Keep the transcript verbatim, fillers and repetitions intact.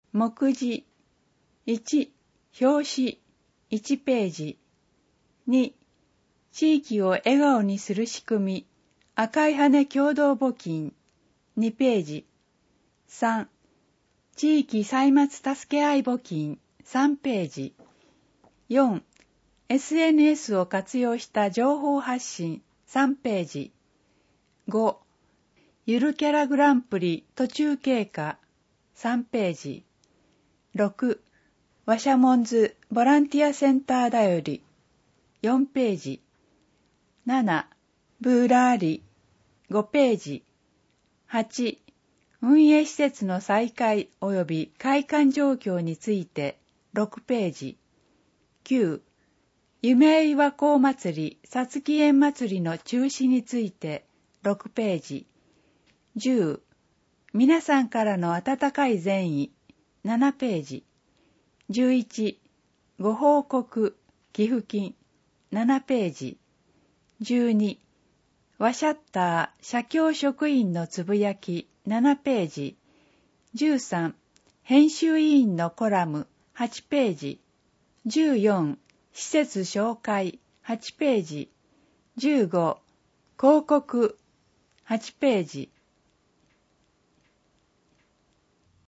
目次。いち、表紙、いちページ。に、地域を笑顔にする仕組み、赤い羽共同募金、にページ。さん、地域歳末助け合い募金、さんページ。よん、エスエヌエス を活用した情報発信、さんページ。ご、ゆるキャラグランプリ途中経過、さんページ。ろく、わしゃもんずボランティアセンターだより、よんページ。なな、ブーラーリ、ごページ。はち、運営施設の再開及び開館状況について、ろくページ。きゅう、夢岩港祭り、さつき園祭りの中止について、ろくページ。じゅう、皆さんからの温かい善意、ななページ。じゅういち、ご報告、寄付金、ななページ。じゅうに、ワシャッター社協職員のつぶやき、ななページ。じゅうさん、編集委員のコラム、はちページ。じゅうよん、施設紹介、はちページ。じゅうご、広告、はちページ。